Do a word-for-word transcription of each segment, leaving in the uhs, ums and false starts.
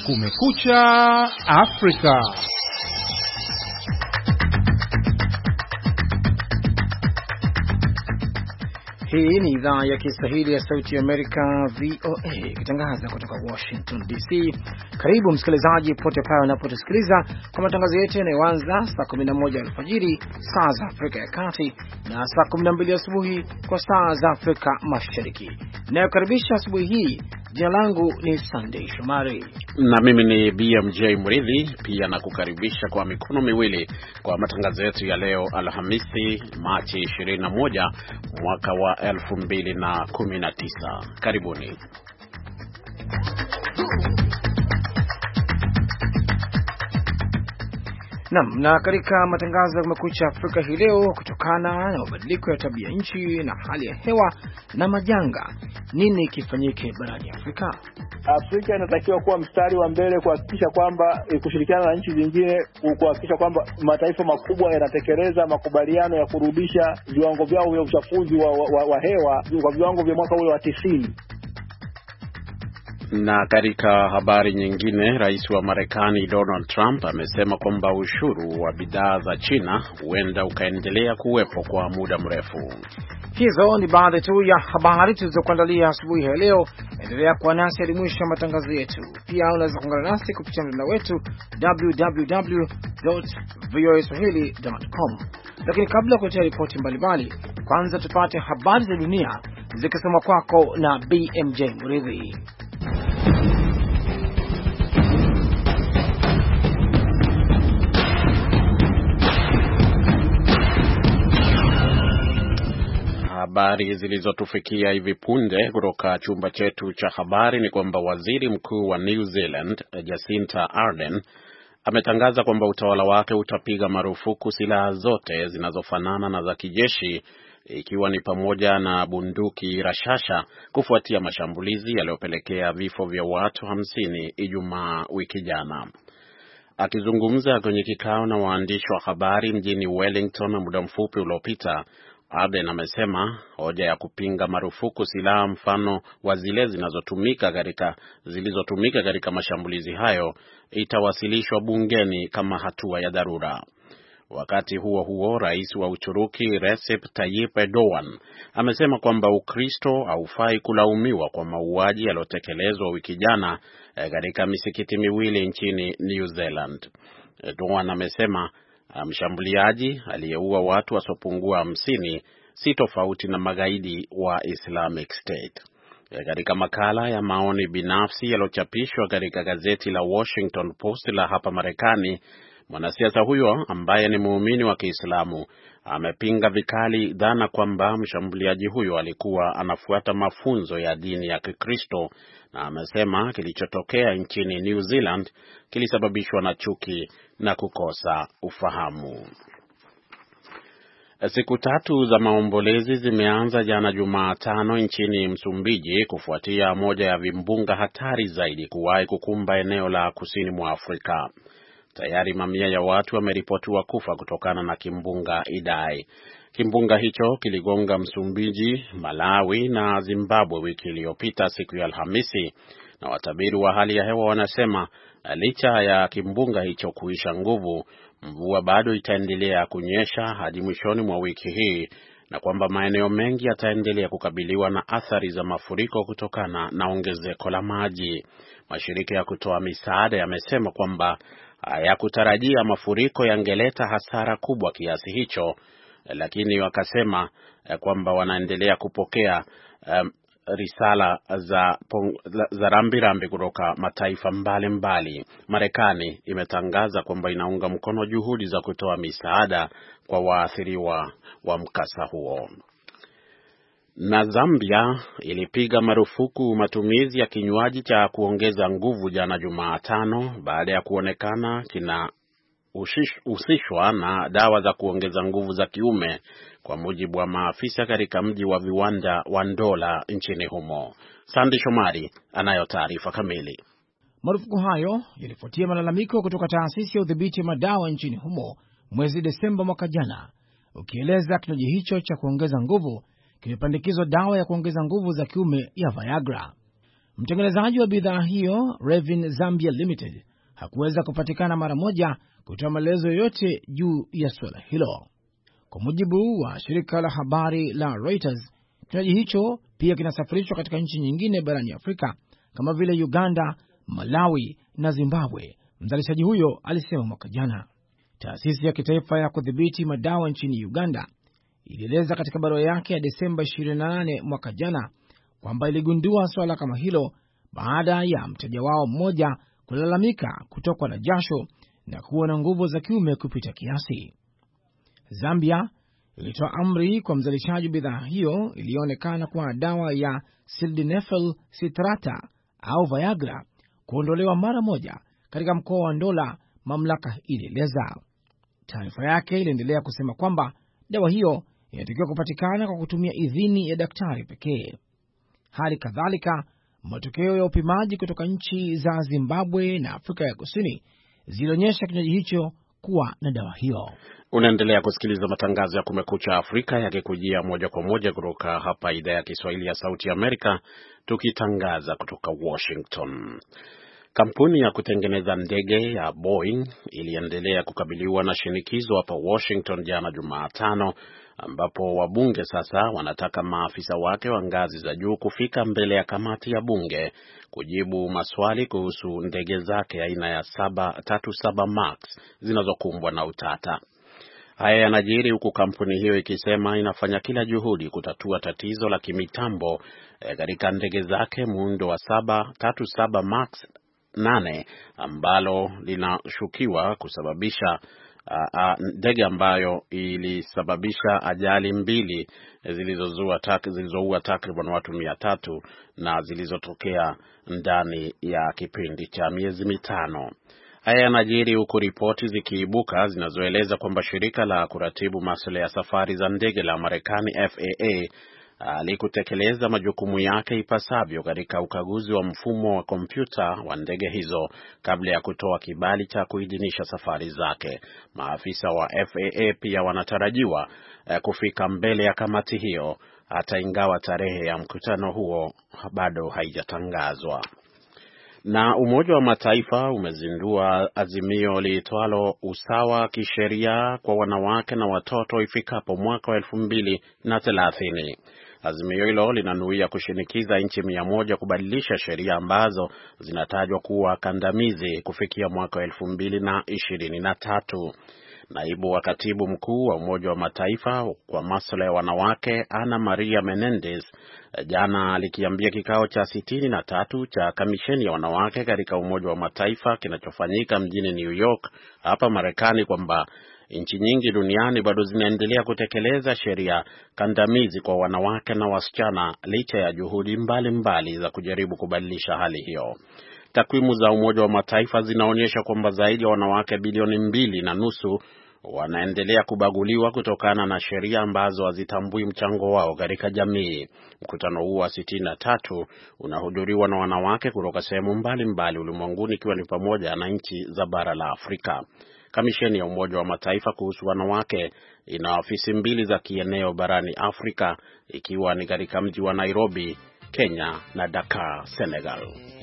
Kumekucha Afrika. Hii ni idhaa ya Kiswahili ya Sauti ya Amerika V O A ikitangaza kutoka Washington D C. Karibu msikilizaji pote pale unapotusikiliza kwa matangazo yetu yanayoanza saa kumi na moja alfajiri saa za Afrika ya Kati na saa kumi na mbili asubuhi kwa saa za Afrika Mashariki. Nayokaribisha asubuhi hii, jina langu ni Sunday Shomari na mimi ni B M J Mridhi, pia nakukaribisha kwa mikono miwili kwa matangazo yetu ya leo Alhamisi Machi ishirini na moja mwaka wa elfu mbili na kumi na tisa. Karibuni. Naam, na katika matangazo ya Kumekucha Afrika hii leo, kutokana na mabadiliko ya tabia nchi na hali ya hewa na majanga, nini kifanyike barani Afrika? Afrika inatakiwa kuwa mstari wa mbele kuhakikisha kwamba kushirikiana na nchi zingine kuhakikisha kwamba mataifa makubwa yanatekeleza makubaliano ya kurudisha viwango vyao vya uchafuzi wa, wa, wa hewa kwa viwango vya mwaka ule wa tisini. Na katika habari nyingine, rais wa Marekani Donald Trump amesema kwamba ushuru wa bidhaa za China huenda ukaendelea kuwepo kwa muda mrefu. Hizo ni baadhi tu ya habari tulizokuandalia asubuhi ya leo. Endelea kuwa nasi hadi mwisho wa matangazo yetu. Pia unaweza kuungana nasi kupitia mtandao wetu w w w dot v o a swahili dot com. Lakini kabla ya kuletea ripoti mbalimbali, kwanza tupate habari za dunia zikisomwa kwako na B M J Mridhi. Habari zilizotufikia hivi punde kutoka chumba chetu cha habari ni kwamba waziri mkuu wa New Zealand Jacinta Ardern ametangaza kwamba utawala wake utapiga marufuku silaha zote zinazofanana na za kijeshi, ikiwa ni pamoja na bunduki rashasha, kufuatia mashambulizi yaliyopelekea vifo vya watu hamsini Ijumaa wiki jana. Akizungumza kwenye kikao na waandishi wa habari mjini Wellington muda mfupi uliopita, Ardern amesema hoja ya kupinga marufuku silaha mfano wa zile zinazotumika katika zilizotumika katika mashambulizi hayo itawasilishwa bungeni kama hatua ya dharura. Wakati huo huo, rais wa Uturuki Recep Tayyip Erdogan amesema kwamba Ukristo haufai kulaumiwa kwa mauaji yaliyotekelezwa wiki jana katika misikiti miwili nchini New Zealand. Erdogan amesema mshambuliaji aliyeua watu wasiopungua hamsini si tofauti na magaidi wa Islamic State. Katika makala ya maoni binafsi yaliyochapishwa katika gazeti la Washington Post la hapa Marekani, mwanasiasa huyo ambaye ni muumini wa Kiislamu amepinga vikali dhana kwamba mshambuliaji huyo alikuwa anafuata mafunzo ya dini ya Kikristo, na amesema kilichotokea nchini New Zealand kilisababishwa na chuki na kukosa ufahamu. Siku tatu za maombolezi zimeanza jana Jumatano nchini Msumbiji kufuatia moja ya vimbunga hatari zaidi kuwahi kukumba eneo la kusini mwa Afrika. Tayari mamia ya watu wameripotiwa kufa kutokana na kimbunga Idai. Kimbunga hicho kiligonga Msumbiji, Malawi na Zimbabwe wiki iliyopita siku ya Alhamisi, na watabiri wa hali ya hewa wanasema licha ya kimbunga hicho kuisha nguvu, mvua bado itaendelea kunyesha hadi mwishoni mwa wiki hii, na kwamba maeneo mengi yataendelea kukabiliwa na athari za mafuriko kutokana na ongezeko la maji. Mashirika ya kutoa misaada yamesema kwamba hayakutarajia mafuriko yangeleta hasara kubwa kiasi hicho, lakini wakasema kwamba wanaendelea kupokea um, risala za, za rambirambi kutoka mataifa mbalimbali. Marekani imetangaza kwamba inaunga mkono juhudi za kutoa misaada kwa waathiriwa wa mkasa huo. Na Zambia ilipiga marufuku matumizi ya kinywaji cha kuongeza nguvu jana Jumatano baada ya kuonekana kina husishwa na dawa za kuongeza nguvu za kiume, kwa mujibu wa maafisa katika mji wa viwanda wa Ndola nchini humo. Sandi Shomari anayo taarifa kamili. Marufuku hayo yalifuatia malalamiko kutoka taasisi ya udhibiti wa madawa nchini humo mwezi Desemba mwaka jana, ukieleza kinywaji hicho cha kuongeza nguvu kimepandikizwa dawa ya kuongeza nguvu za kiume ya Viagra. Mtengenezaji wa bidhaa hiyo Revin Zambia Limited hakuweza kupatikana mara moja kutoa maelezo yoyote juu ya suala hilo. Kwa mujibu wa shirika la habari la Reuters, kinywaji hicho pia kinasafirishwa katika nchi nyingine barani Afrika kama vile Uganda, Malawi na Zimbabwe, mzalishaji huyo alisema mwaka jana. Taasisi ya kitaifa ya kudhibiti madawa nchini Uganda ilieleza katika barua yake ya Desemba ishirini na nane mwaka jana kwamba iligundua swala kama hilo baada ya mteja wao mmoja kulalamika kutokwa na jasho na kuwa na nguvu za kiume kupita kiasi. Zambia ilitoa amri kwa mzalishaji bidhaa hiyo iliyoonekana kuwa dawa ya sildenafil citrata au Viagra kuondolewa mara moja katika mkoa wa Ndola, mamlaka ilieleza. Taarifa yake iliendelea kusema kwamba dawa hiyo inatakiwa kupatikana kwa kutumia idhini ya daktari pekee. Hali kadhalika, matokeo ya upimaji kutoka nchi za Zimbabwe na Afrika ya Kusini zilionyesha kinywaji hicho kuwa na dawa hiyo. Unaendelea kusikiliza matangazo ya Kumekucha Afrika yakikujia moja kwa moja kutoka hapa idhaa ya Kiswahili ya Sauti ya Amerika, tukitangaza kutoka Washington. Kampuni ya kutengeneza ndege ya Boeing iliendelea kukabiliwa na shinikizo hapa Washington jana Jumatano, ambapo wabunge sasa wanataka maafisa wake wa ngazi za juu kufika mbele ya kamati ya bunge kujibu maswali kuhusu ndege zake aina ya saba thelathini na saba Max zinazokumbwa na utata. Haya yanajiri huku kampuni hiyo ikisema inafanya kila juhudi kutatua tatizo la kimitambo katika e, ndege zake muundo wa saba thelathini na saba Max nane ambalo linashukiwa kusababisha ndege ambayo ilisababisha ajali mbili zilizoua tak, zilizoua takriban watu mia tatu na zilizotokea ndani ya kipindi cha miezi mitano. Haya yanajiri huku ripoti zikiibuka zinazoeleza kwamba shirika la kuratibu masuala ya safari za ndege la Marekani F A A alikutekeleza majukumu yake ipasavyo katika ukaguzi wa mfumo wa kompyuta wa ndege hizo kabla ya kutoa kibali cha kuidhinisha safari zake. Maafisa wa F A A pia wanatarajiwa kufika mbele ya kamati hiyo, hata ingawa tarehe ya mkutano huo bado haijatangazwa. Na Umoja wa Mataifa umezindua azimio liitwalo usawa kisheria kwa wanawake na watoto ifikapo mwaka wa elfu mbili na thelathini. Azimio hilo linanuia kushinikiza nchi mia moja kubadilisha sheria ambazo zinatajwa kuwa kandamizi kufikia mwaka wa elfu mbili na ishirini na tatu. Naibu wa katibu mkuu wa Umoja wa Mataifa kwa masuala ya wanawake Ana Maria Menendez jana alikiambia kikao cha sitini na tatu cha kamisheni ya wanawake katika Umoja wa Mataifa kinachofanyika mjini New York hapa Marekani kwamba nchi nyingi duniani bado zinaendelea kutekeleza sheria kandamizi kwa wanawake na wasichana licha ya juhudi mbalimbali mbali za kujaribu kubadilisha hali hiyo. Takwimu za Umoja wa Mataifa zinaonyesha kwamba zaidi ya wanawake bilioni mbili na nusu wanaendelea kubaguliwa kutokana na sheria ambazo hazitambui mchango wao katika jamii. Mkutano huu wa sitini na tatu unahudhuriwa na wanawake kutoka sehemu mbalimbali ulimwenguni, ikiwa ni pamoja na nchi za bara la Afrika. Kamisheni ya Umoja wa Mataifa kuhusu wanawake ina ofisi mbili za kieneo barani Afrika, ikiwa ni katika mji wa Nairobi, Kenya na Dakar, Senegal.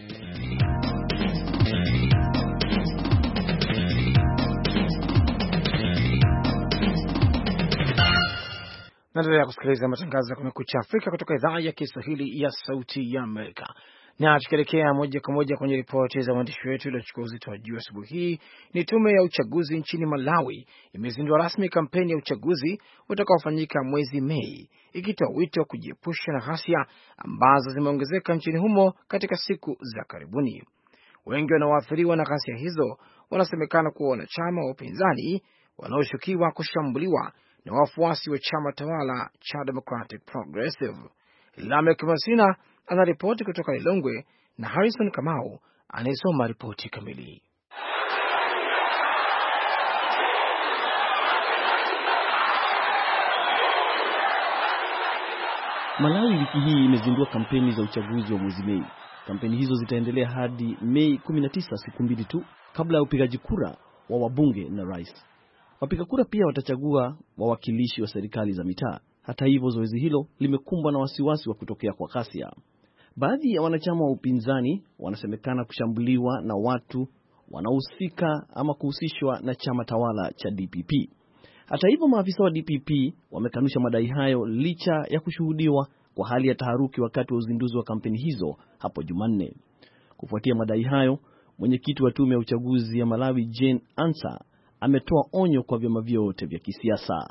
Naendelea kusikiliza matangazo ya Kumekucha Afrika kutoka idhaa ya Kiswahili ya Sauti ya Amerika. Na tukielekea moja kwa moja kwenye ripoti za waandishi wetu iliyochukua uzito wa juu asubuhi hii, ni tume ya uchaguzi nchini Malawi imezindua rasmi kampeni ya uchaguzi utakaofanyika mwezi Mei, ikitoa wito wa kujiepusha na ghasia ambazo zimeongezeka nchini humo katika siku za karibuni. Wengi wanaoathiriwa na ghasia hizo wanasemekana kuwa wanachama wa upinzani wanaoshukiwa kushambuliwa na wafuasi wa chama tawala cha Democratic Progressive. Lamek Masina anaripoti kutoka Lilongwe na Harrison Kamau anayesoma ripoti kamili. Malawi wiki hii imezindua kampeni za uchaguzi wa mwezi Mei. Kampeni hizo zitaendelea hadi Mei kumi na tisa, siku mbili tu kabla ya upigaji kura wa wabunge na rais. Wapiga kura pia watachagua wawakilishi wa serikali za mitaa. Hata hivyo, zoezi hilo limekumbwa na wasiwasi wa kutokea kwa ghasia. Baadhi ya wanachama wa upinzani wanasemekana kushambuliwa na watu wanaohusika ama kuhusishwa na chama tawala cha D P P. Hata hivyo, maafisa wa D P P wamekanusha madai hayo licha ya kushuhudiwa kwa hali ya taharuki wakati wa uzinduzi wa kampeni hizo hapo Jumanne. Kufuatia madai hayo, mwenyekiti wa tume ya uchaguzi ya Malawi Jane Ansah ametoa onyo kwa vyama vyote vya kisiasa.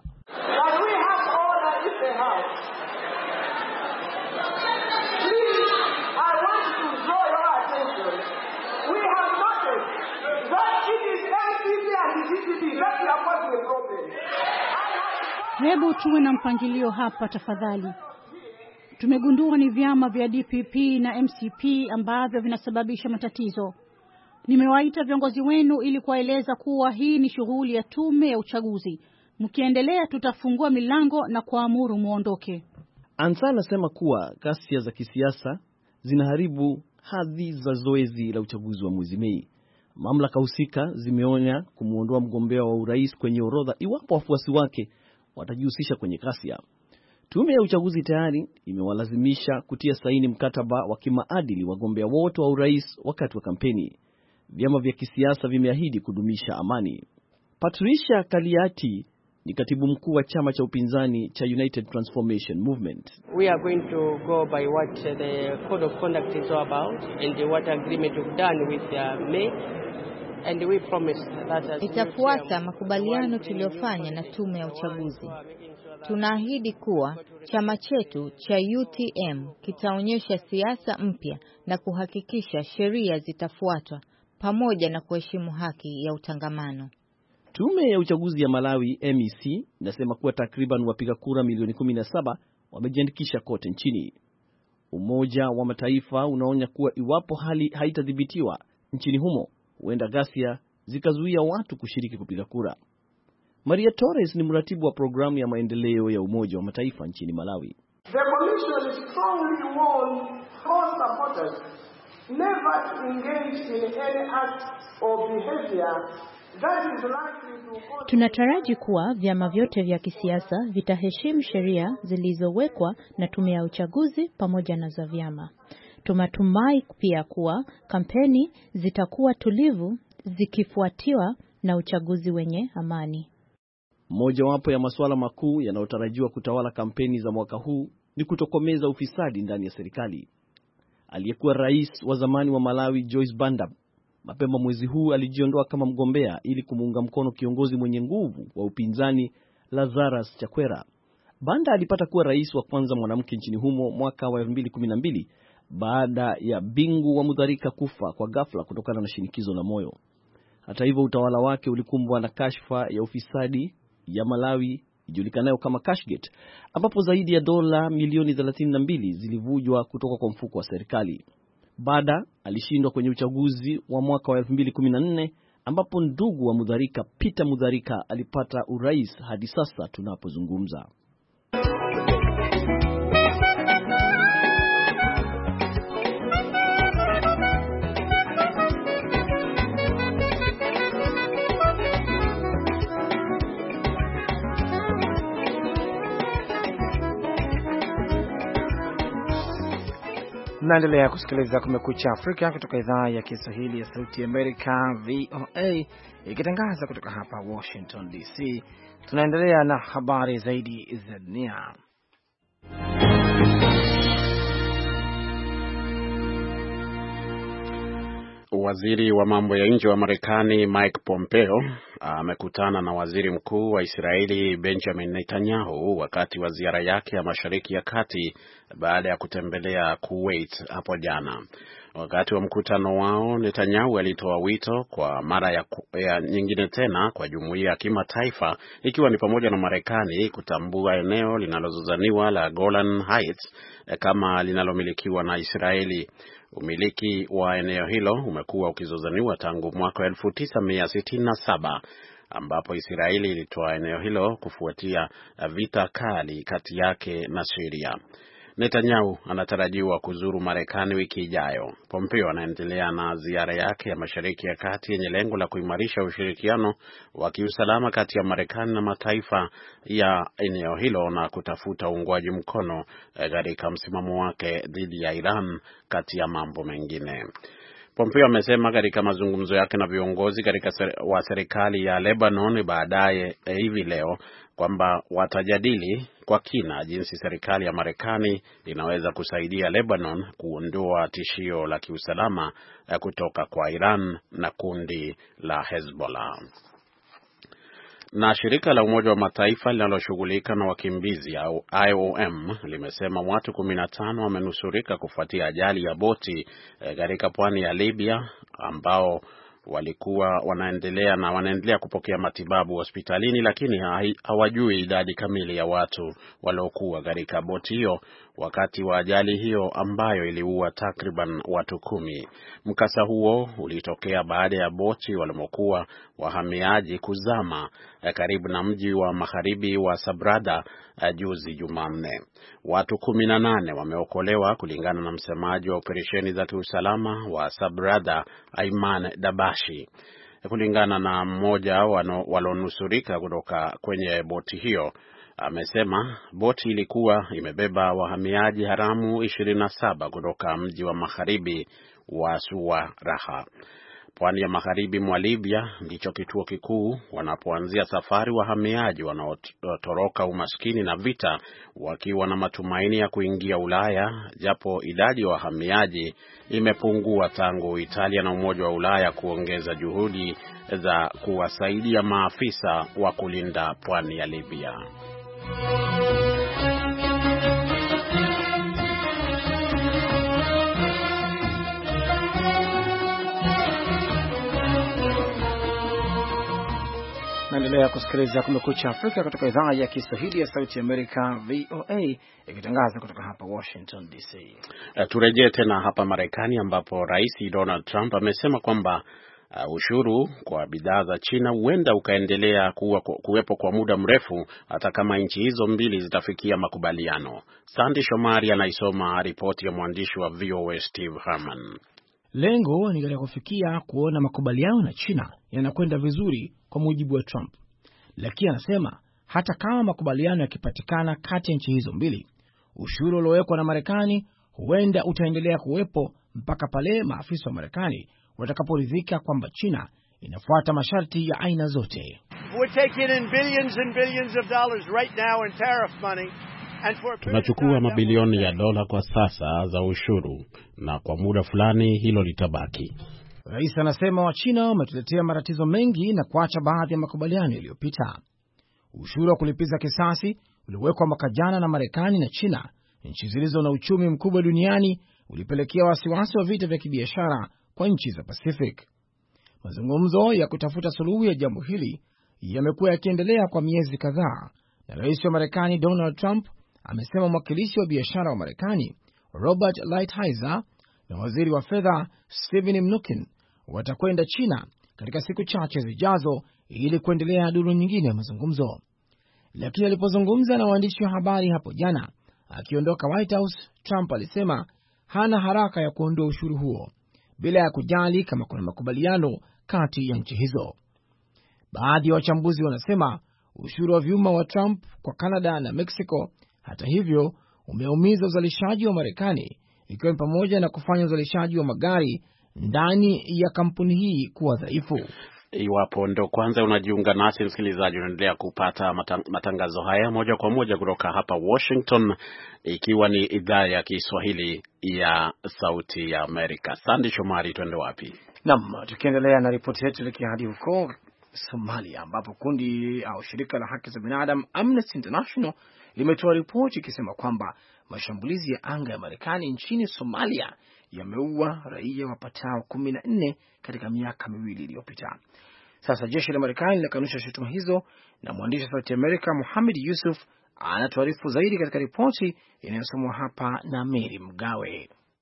Hebu tuwe na mpangilio hapa tafadhali. Tumegundua ni vyama vya D P P na M C P ambavyo vinasababisha matatizo. Nimewaita viongozi wenu ili kuwaeleza kuwa hii ni shughuli ya tume ya uchaguzi. Mkiendelea tutafungua milango na kuamuru muondoke. Ansah anasema kuwa ghasia za kisiasa zinaharibu hadhi za zoezi la uchaguzi wa mwezi Mei. Mamlaka husika zimeonya kumuondoa mgombea wa urais kwenye orodha iwapo wafuasi wake watajihusisha kwenye ghasia. Tume ya uchaguzi tayari imewalazimisha kutia saini mkataba wa kimaadili wagombea wote wa urais wakati wa kampeni. Vyama vya kisiasa vimeahidi kudumisha amani. Patricia Kaliati ni katibu mkuu wa chama cha upinzani cha United Transformation Movement. We are going to go by what the code of conduct is all about and what agreement we've done with uh, May. And we promise that itafuata makubaliano tuliyofanya na tume ya uchaguzi. Tunaahidi kuwa chama chetu cha U T M kitaonyesha siasa mpya na kuhakikisha sheria zitafuatwa pamoja na kuheshimu haki ya utangamano. Tume ya uchaguzi ya Malawi M E C inasema kuwa takriban wapiga kura milioni kumi na saba wamejiandikisha kote nchini. Umoja wa Mataifa unaonya kuwa iwapo hali haitadhibitiwa nchini humo, huenda ghasia zikazuia watu kushiriki kupiga kura. Maria Torres ni mratibu wa programu ya maendeleo ya Umoja wa Mataifa nchini Malawi. The commission is strongly warns all supporters never to engage in any act or behavior that is likely to cause... Tunataraji kuwa vyama vyote vya kisiasa vitaheshimu sheria zilizowekwa na tume ya uchaguzi pamoja na za vyama. Tunatumai pia kuwa kampeni zitakuwa tulivu zikifuatiwa na uchaguzi wenye amani. Mojawapo ya masuala makuu yanayotarajiwa kutawala kampeni za mwaka huu ni kutokomeza ufisadi ndani ya serikali. Aliyekuwa rais wa zamani wa Malawi Joyce Banda mapema mwezi huu alijiondoa kama mgombea ili kumuunga mkono kiongozi mwenye nguvu wa upinzani Lazarus Chakwera. Banda alipata kuwa rais wa kwanza mwanamke nchini humo mwaka wa elfu mbili kumi na mbili baada ya Bingu wa Mutharika kufa kwa ghafla kutokana na shinikizo la moyo. Hata hivyo, utawala wake ulikumbwa na kashfa ya ufisadi ya Malawi ijulikanayo kama Cashgate, ambapo zaidi ya dola milioni thelathini na mbili zilivujwa kutoka kwa mfuko wa serikali. Banda alishindwa kwenye uchaguzi wa mwaka wa elfu mbili kumi na nne ambapo ndugu wa Mutharika Peter Mutharika alipata urais hadi sasa tunapozungumza. Naendelea kusikiliza Kumekucha Afrika kutoka idhaa ya Kiswahili ya Sauti ya Amerika V O A ikitangaza kutoka hapa Washington D C. Tunaendelea na habari zaidi za dunia. Waziri wa mambo ya nje wa Marekani Mike Pompeo amekutana na waziri mkuu wa Israeli Benjamin Netanyahu wakati wa ziara yake ya Mashariki ya Kati baada ya kutembelea Kuwait hapo jana. Wakati wa mkutano wao, Netanyahu alitoa wito kwa mara ya, ya nyingine tena kwa jumuiya ya kimataifa, ikiwa ni pamoja na Marekani, kutambua eneo linalozozaniwa la Golan Heights kama linalomilikiwa na Israeli. Umiliki wa eneo hilo umekuwa ukizozaniwa tangu mwaka elfu tisa mia sitini na saba ambapo Israeli ilitoa eneo hilo kufuatia vita kali kati yake na Syria. Netanyahu anatarajiwa kuzuru Marekani wiki ijayo. Pompeo anaendelea na ziara yake ya Mashariki ya Kati yenye lengo la kuimarisha ushirikiano wa kiusalama kati ya Marekani na mataifa ya eneo hilo na kutafuta uungwaji mkono katika msimamo wake dhidi ya Iran, kati ya mambo mengine. Pompeo amesema katika mazungumzo yake na viongozi katika ser, wa serikali ya Lebanon baadaye eh, hivi leo kwamba watajadili kwa kina jinsi serikali ya Marekani inaweza kusaidia Lebanon kuondoa tishio la kiusalama eh, kutoka kwa Iran na kundi la Hezbollah. Na shirika la Umoja wa Mataifa linaloshughulika na wakimbizi au I O M limesema watu kumi na tano wamenusurika kufuatia ajali ya boti katika e, pwani ya Libya ambao walikuwa wanaendelea na wanaendelea kupokea matibabu hospitalini, lakini hawajui idadi kamili ya watu waliokuwa katika boti hiyo wakati wa ajali hiyo ambayo iliua takriban watu kumi. Mkasa huo ulitokea baada ya boti walimokuwa wahamiaji kuzama karibu na mji wa magharibi wa Sabrada juzi Jumanne. Watu kumi na nane wameokolewa kulingana na msemaji wa operesheni za kiusalama wa Sabrada, Ayman Dabashi. Kulingana na mmoja walionusurika kutoka kwenye boti hiyo, amesema boti ilikuwa imebeba wahamiaji haramu ishirini na saba kutoka mji wa magharibi wa Suwaraha. Pwani ya magharibi mwa Libya ndicho kituo kikuu wanapoanzia safari wahamiaji wanaotoroka umaskini na vita wakiwa na matumaini ya kuingia Ulaya, japo idadi ya wahamiaji imepungua tangu Italia na Umoja wa Ulaya kuongeza juhudi za kuwasaidia maafisa wa kulinda pwani ya Libya. Naendelea kusikiliza Kumekucha Afrika kutoka idhaa ya Kiswahili ya Sauti ya Amerika V O A ikitangaza kutoka hapa Washington D C. Uh, turejee tena hapa Marekani ambapo Rais Donald Trump amesema kwamba uh, ushuru kwa bidhaa za China huenda ukaendelea kuwa, kuwepo kwa muda mrefu hata kama nchi hizo mbili zitafikia makubaliano. Sandy Shomari anaisoma ripoti ya mwandishi wa V O A Steve Herman. Lengo ni katika kufikia kuona makubaliano na China yanakwenda vizuri kwa mujibu wa Trump. Lakini anasema hata kama makubaliano yakipatikana kati ya nchi hizo mbili, ushuru uliowekwa na Marekani huenda utaendelea kuwepo mpaka pale maafisa wa Marekani watakaporidhika kwamba China inafuata masharti ya aina zote. Tunachukua mabilioni ya dola kwa sasa za ushuru na kwa muda fulani hilo litabaki. Rais anasema wa China wametuletea matatizo mengi na kuacha baadhi ya makubaliano yaliyopita. Ushuru wa kulipiza kisasi uliowekwa mwaka jana na Marekani na China, nchi zilizo na uchumi mkubwa duniani, ulipelekea wasiwasi wa vita vya kibiashara kwa nchi za Pacific. Mazungumzo ya kutafuta suluhu ya jambo hili yamekuwa yakiendelea kwa miezi kadhaa, na rais wa Marekani Donald Trump amesema mwakilishi wa biashara wa Marekani Robert Lighthizer na waziri wa fedha Steven Mnuchin watakwenda China katika siku chache zijazo ili kuendelea duru nyingine ya mazungumzo. Lakini alipozungumza na waandishi wa habari hapo jana akiondoka White House, Trump alisema hana haraka ya kuondoa ushuru huo bila ya kujali kama kuna makubaliano kati ya nchi hizo. Baadhi ya wa wachambuzi wanasema ushuru wa vyuma wa Trump kwa Canada na Mexico, hata hivyo, umeumiza uzalishaji wa Marekani, ikiwa ni pamoja na kufanya uzalishaji wa magari ndani ya kampuni hii kuwa dhaifu. Iwapo ndo kwanza unajiunga nasi, msikilizaji, unaendelea kupata matangazo haya moja kwa moja kutoka hapa Washington, ikiwa ni idhaa ya Kiswahili ya Sauti ya Amerika. Sandy Shomari, twende wapi? Naam, tukiendelea na ripoti yetu ile hadi huko Somalia ambapo kundi au shirika la haki za binadamu Amnesty International limetoa ripoti ikisema kwamba mashambulizi ya anga ya Marekani nchini Somalia yameua raia wapatao kumi na nne katika miaka miwili iliyopita. Sasa jeshi la Marekani linakanusha shutuma hizo, na mwandishi wa Sauti ya Amerika Muhammad Yusuf anatuarifu zaidi katika ripoti inayosomwa hapa na Mary Mgawe.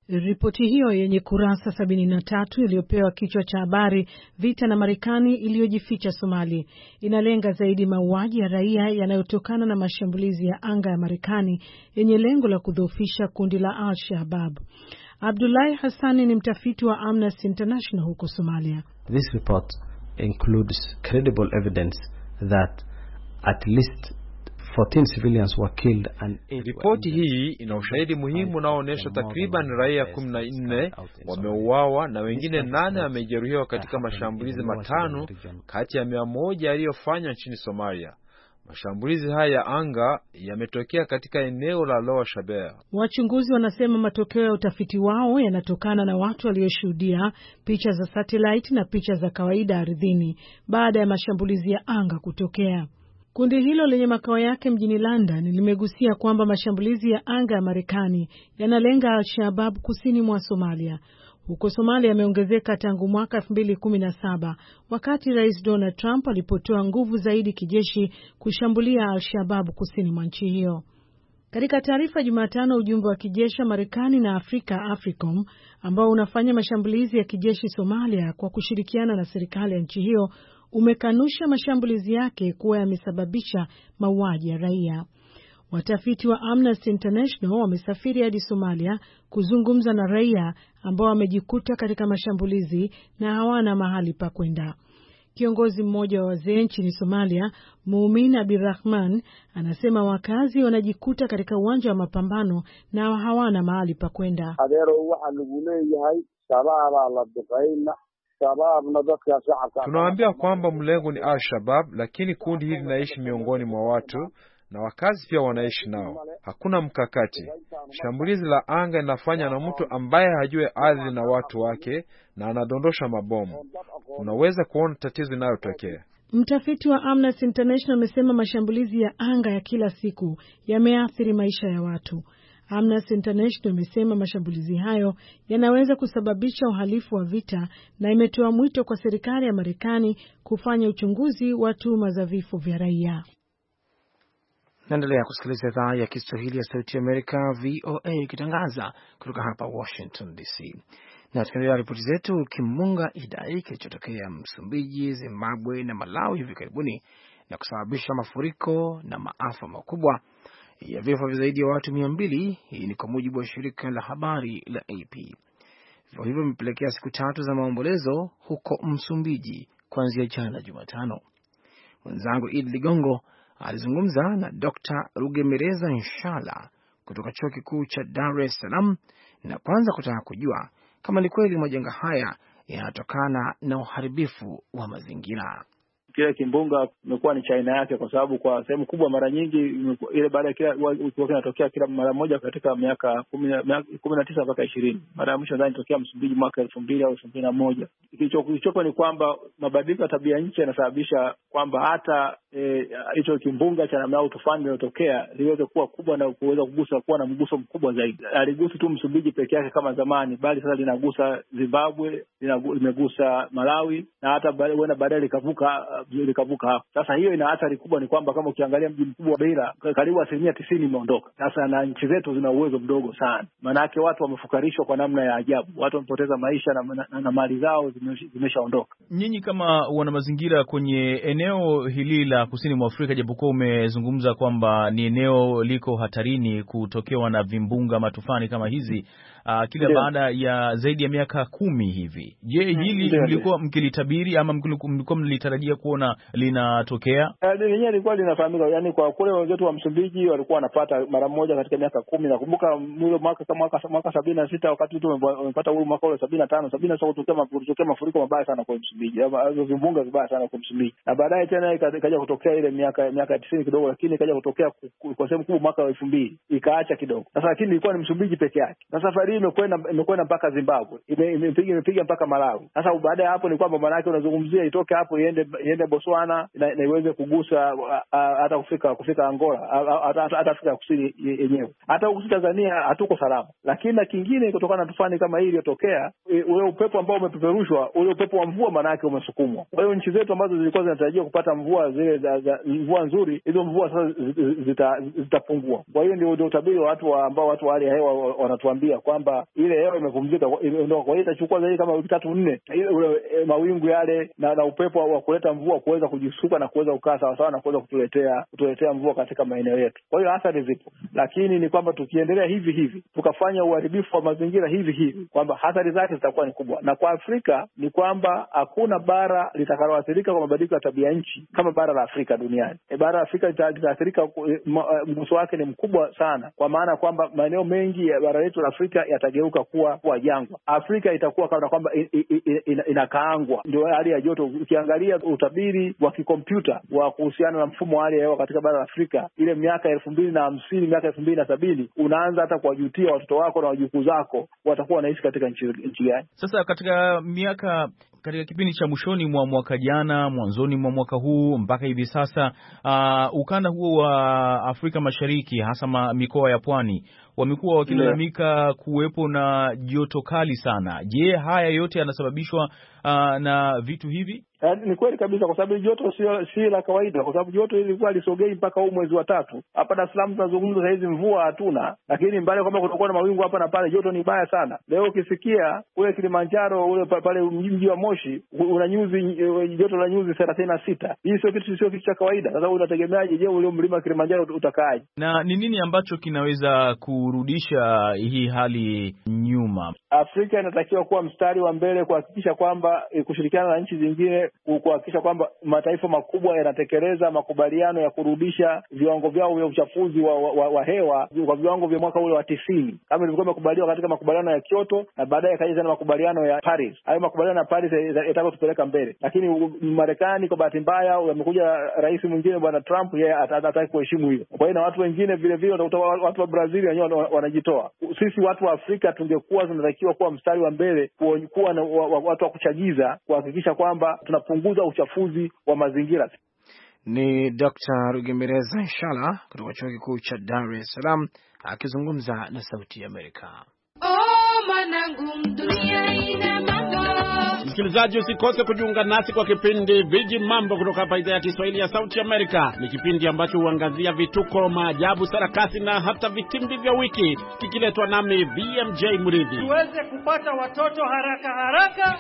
Ripoti hiyo yenye kurasa sabini na tatu iliyopewa kichwa cha habari vita na Marekani iliyojificha Somali inalenga zaidi mauaji ya raia yanayotokana na mashambulizi ya anga ya Marekani yenye lengo la kudhoofisha kundi la Al-Shabaab. Abdullahi Hassani ni mtafiti wa Amnesty International huko Somalia. This report includes credible evidence that at least fourteen civilians were killed and Ripoti hii ina ushahidi muhimu unaoonyesha takriban raia kumi na nne wameuawa na wengine nane wamejeruhiwa katika mashambulizi matano kati ya mia moja yaliyofanywa nchini Somalia. Mashambulizi haya ya anga yametokea katika eneo la Lower Shabelle. Wachunguzi wanasema matokeo ya utafiti wao yanatokana na watu walioshuhudia picha za satellite na picha za kawaida ardhini baada ya mashambulizi ya anga kutokea. Kundi hilo lenye makao yake mjini London limegusia kwamba mashambulizi ya anga ya Marekani yanalenga Al-Shabaab kusini mwa Somalia. Huko Somalia yameongezeka tangu mwaka elfu mbili kumi na saba wakati Rais Donald Trump alipotoa nguvu zaidi kijeshi kushambulia Al-Shabaab kusini mwa nchi hiyo. Katika taarifa Jumatano, ujumbe wa kijeshi wa Marekani na Afrika AFRICOM ambao unafanya mashambulizi ya kijeshi Somalia kwa kushirikiana na serikali ya nchi hiyo umekanusha mashambulizi yake kuwa yamesababisha mauaji ya raia. Watafiti wa Amnesty International wamesafiri hadi Somalia kuzungumza na raia ambao wamejikuta katika mashambulizi na hawana mahali pa kwenda. Kiongozi mmoja wa wazee nchini Somalia, Mumin Abdirahman, anasema wakazi wanajikuta katika uwanja wa mapambano na hawana mahali pa kwenda. Tunawaambia kwamba mlengo ni Al-Shabaab, lakini kundi hili linaishi miongoni mwa watu na wakazi pia wanaishi nao. Hakuna mkakati. Shambulizi la anga linafanya na mtu ambaye hajue ardhi na watu wake na anadondosha mabomu. Unaweza kuona tatizo linalotokea. Mtafiti wa Amnesty International amesema mashambulizi ya anga ya kila siku yameathiri maisha ya watu. Amnesty International imesema mashambulizi hayo yanaweza kusababisha uhalifu wa vita na imetoa mwito kwa serikali ya Marekani kufanya uchunguzi wa tuhuma za vifo vya raia. Naendelea kusikiliza idhaa ya Kiswahili ya Sauti ya Amerika V O A ikitangaza kutoka hapa Washington D C. Na tukiendelea ripoti zetu, kimbunga Idai kilichotokea Msumbiji, Zimbabwe na Malawi hivi karibuni na kusababisha mafuriko na maafa makubwa ya vifo vya zaidi ya watu mia mbili. Hii ni kwa mujibu wa shirika la habari la A P. Vifo hivyo vimepelekea siku tatu za maombolezo huko Msumbiji kuanzia jana Jumatano. Mwenzangu Idi Ligongo alizungumza na Doctor Rugemereza Nshala kutoka Chuo Kikuu cha Dar es Salaam na kwanza kutaka kujua kama ni kweli majanga haya yanatokana na uharibifu wa mazingira. Kile kimbunga imekuwa ni China yake, kwa sababu kwa sehemu kubwa mara nyingi ile baada ya kila ilikuwa inatokea kila mara moja katika miaka kumi na tisa mpaka ishirini. Mara ya mwisho ndani tokea Msumbiji mwaka elfu mbili au elfu mbili na moja. Kilichokuwa ni kwamba mabadiliko ya tabia nchi yanasababisha kwamba hata hicho e, kimbunga cha namna au tufani linalotokea liweze kuwa kubwa na kuweza kugusa kuwa na mguso mkubwa zaidi. Aligusa tu Msumbiji peke yake kama zamani, bali sasa linagusa Zimbabwe, limegusa Malawi na hata baadaye baadaye likavuka likavuka hapo. Sasa hiyo ina athari kubwa, ni kwamba kama ukiangalia mji mkubwa wa Beira karibu asilimia tisini imeondoka. Sasa na nchi zetu zina uwezo mdogo sana. Maana yake watu wamefukarishwa kwa namna ya ajabu. Watu wamepoteza maisha na, na, na mali zao zimeshaondoka. Nyinyi kama wana mazingira kwenye eneo hili la kusini mwa Afrika, japokuwa umezungumza kwamba ni eneo liko hatarini kutokewa na vimbunga matufani kama hizi Uh, kila Ndiyo. baada ya zaidi ya miaka kumi hivi. Je, hili mlikuwa mkilitabiri ama mlikuwa mlitarajia kuona linatokea? Lenyewe lilikuwa linafahamika, yani kwa kule wenzetu wa Msumbiji walikuwa wanapata mara moja katika miaka kumi. Nakumbuka mlo mwaka kama mwaka mwaka sabini na sita wakati tu wamepata uhuru mwaka ule sabini na tano sabini na sita kutokea kutokea mafuriko mabaya sana kwa Msumbiji. Hizo vimbunga vibaya sana kwa Msumbiji. Na baadaye tena ikaja kutokea ile miaka miaka tisini kidogo, lakini ikaja kutokea kwa sehemu kubwa mwaka wa elfu mbili. Ikaacha kidogo. Sasa lakini ilikuwa ni Msumbiji peke yake. Na safari imekwenda imekwenda mpaka Zimbabwe, imepiga imepiga mpaka Malawi. Sasa baada ya hapo ni kwamba maana yake unazungumzia itoke hapo iende iende Botswana na, na iweze kugusa hata kufika kufika Angola, hata Afrika Kusini yenyewe. Hata huko Tanzania hatuko salama. Lakini na kingine kutokana na tufani kama hii iliyotokea, ule upepo ambao umepeperushwa, ule upepo wa mvua maana yake umesukumwa. Kwa hiyo nchi zetu ambazo zilikuwa zinatarajia kupata mvua zile za, za mvua nzuri, hizo mvua sasa zitapungua. Zita kwa hiyo ndio utabiri wa watu wa ambao watu wa hali ya hewa wanatuambia kwamba kwamba ile hewa imepumzika, ndio kwa hiyo itachukua zaidi kama wiki tatu nne ile e, mawingu yale na, na upepo wa kuleta mvua kuweza kujisuka na kuweza kukaa sawa sawa na kuweza kutuletea kutuletea mvua katika maeneo yetu. Kwa hiyo athari zipo, lakini ni kwamba tukiendelea hivi hivi tukafanya uharibifu wa mazingira hivi hivi kwamba athari zake zitakuwa ni kubwa. Na kwa Afrika ni kwamba hakuna bara litakaloathirika kwa mabadiliko ya tabia nchi kama bara la Afrika duniani. E, bara la Afrika litaathirika, mguso wake ni mkubwa sana, kwa maana kwamba maeneo mengi ya bara letu la Afrika yatageuka kuwa kuwa jangwa. Afrika itakuwa kama kwamba inakaangwa. Ndio hali ya joto. Ukiangalia utabiri wa kikompyuta wa kuhusiana na mfumo wa hali ya hewa katika bara la Afrika, ile miaka elfu mbili na hamsini miaka elfu mbili na sabini unaanza hata kuwajutia watoto wako na wajukuu zako watakuwa wanaishi katika nchi nchi gani. Sasa katika miaka katika kipindi cha mwishoni mwa mwaka jana, mwanzoni mwa mwaka huu mpaka hivi sasa, uh, ukanda huo wa Afrika Mashariki hasa mikoa ya Pwani wamekuwa wakilalamika kuwepo na joto kali sana. Je, haya yote yanasababishwa uh, na vitu hivi? Ni kweli kabisa, kwa sababu joto sio si la kawaida, kwa sababu joto ilikuwa lisogei mpaka huu mwezi wa tatu. Hapa Dar es Salaam tunazungumza sasa hizi mvua hatuna, lakini mbali kwamba kutakuwa na mawingu hapa na pale, joto ni baya sana. Leo ukisikia kule Kilimanjaro ule pale mji wa Moshi una nyuzi joto la nyuzi thelathini na sita. Hii sio kitu sio kitu cha kawaida. Sasa unategemeaje je ule mlima Kilimanjaro utakaaje? Na ni nini ambacho kinaweza kurudisha hii hali nyuma? Afrika inatakiwa kuwa mstari wa mbele kuhakikisha kwamba e, kushirikiana na nchi zingine kuhakikisha kwamba mataifa makubwa yanatekeleza makubaliano ya kurudisha viwango vyao vya uchafuzi wa, wa, wa hewa kwa viwango vya mwaka ule wa tisini kama ilivyokuwa makubaliano katika makubaliano ya Kyoto na baadaye kaja tena makubaliano ya Paris. Hayo makubaliano ya Paris yataka tupeleka mbele, lakini Marekani kwa bahati mbaya amekuja rais mwingine bwana Trump, yeye atataka kuheshimu hilo. Kwa hiyo na watu wengine vile vile watu wa Brazil wenyewe wanajitoa. Sisi watu wa Afrika tungekuwa tunatakiwa kuwa mstari wa mbele, kuwa na watu wa kuchagiza kuhakikisha kwamba tunapunguza uchafuzi wa mazingira. Ni Doctor Rugemeleza Nshala kutoka Chuo Kikuu cha Dar es Salaam akizungumza na Sauti ya Amerika. Oh, manangu, dunia ina mambo. Msikilizaji, usikose kujiunga nasi kwa kipindi Viji Mambo kutoka hapa idhaa ya Kiswahili ya Sauti ya Amerika. Ni kipindi ambacho huangazia vituko, maajabu, sarakasi na hata vitimbi vya wiki, kikiletwa nami B M J Muridhi. Tuweze kupata watoto haraka haraka.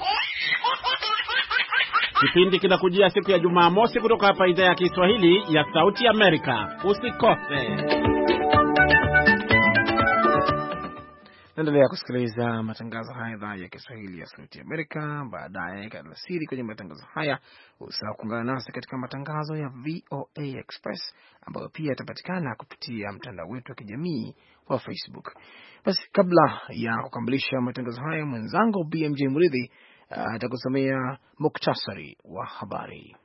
Kipindi kinakujia siku ya Jumamosi kutoka hapa idhaa ya Kiswahili ya Sauti ya Amerika. Usikose. Naendelea kusikiliza matangazo haya idhaa ya Kiswahili ya Sauti ya Amerika. Baadaye alasiri kwenye matangazo haya usahau kuungana nasi katika matangazo ya V O A Express ambayo pia yatapatikana kupitia mtandao wetu wa kijamii wa Facebook. Basi kabla ya kukamilisha matangazo haya, mwenzangu B M J Muridhi atakusomea uh, muktasari wa habari.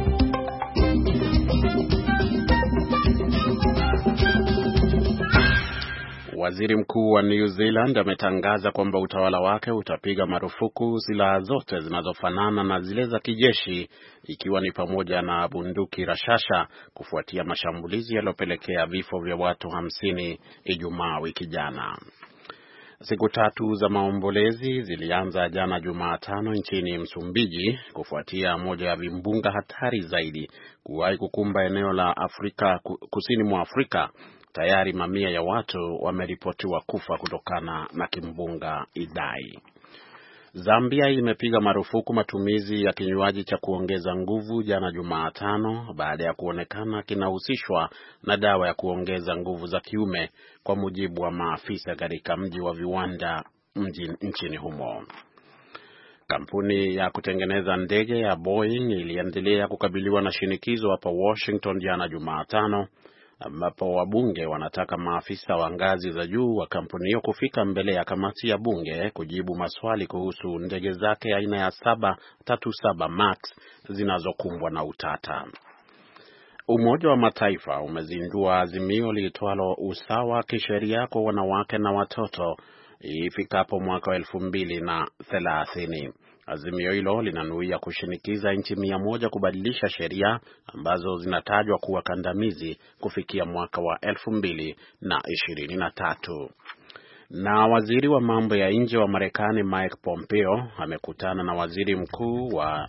Waziri Mkuu wa New Zealand ametangaza kwamba utawala wake utapiga marufuku silaha zote zinazofanana na zile za kijeshi, ikiwa ni pamoja na bunduki rashasha, kufuatia mashambulizi yaliyopelekea vifo vya watu hamsini Ijumaa wiki jana. Siku tatu za maombolezi zilianza jana Jumatano nchini Msumbiji kufuatia moja ya vimbunga hatari zaidi kuwahi kukumba eneo la Afrika kusini mwa Afrika. Tayari mamia ya watu wameripotiwa kufa kutokana na kimbunga Idai. Zambia imepiga marufuku matumizi ya kinywaji cha kuongeza nguvu jana Jumatano baada ya kuonekana kinahusishwa na dawa ya kuongeza nguvu za kiume, kwa mujibu wa maafisa katika mji wa viwanda mji nchini humo. Kampuni ya kutengeneza ndege ya Boeing iliendelea kukabiliwa na shinikizo hapa Washington jana Jumatano, ambapo wabunge wanataka maafisa wa ngazi za juu wa kampuni hiyo kufika mbele ya kamati ya bunge kujibu maswali kuhusu ndege zake aina ya saba tatu saba Max zinazokumbwa na utata. Umoja wa Mataifa umezindua azimio liitwalo usawa kisheria kwa wanawake na watoto ifikapo mwaka wa elfu mbili na thelathini. Azimio hilo linanuia kushinikiza nchi mia moja kubadilisha sheria ambazo zinatajwa kuwa kandamizi kufikia mwaka wa elfu mbili na ishirini na tatu. Na waziri wa mambo ya nje wa Marekani Mike Pompeo amekutana na waziri mkuu wa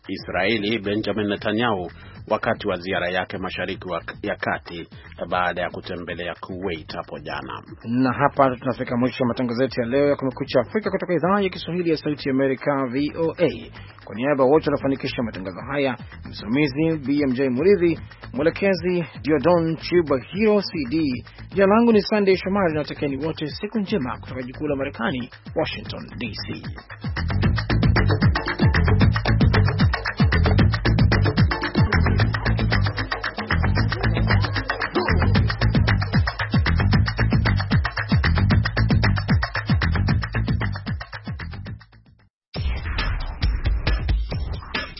Israeli Benjamin Netanyahu wakati wa ziara yake mashariki ya kati baada ya kutembelea Kuwait hapo jana. Na hapa tunafika mwisho wa matangazo yetu ya leo ya Kumekucha Afrika kutoka idhaa ya Kiswahili ya Sauti ya Amerika V O A. Kwa niaba wote wanafanikisha matangazo haya, msimamizi B M J Muridhi, mwelekezi Diodon Chubahiro C D. Jina langu ni Sunday Shomari, na natakieni wote siku njema kutoka jikuu la Marekani, Washington D C.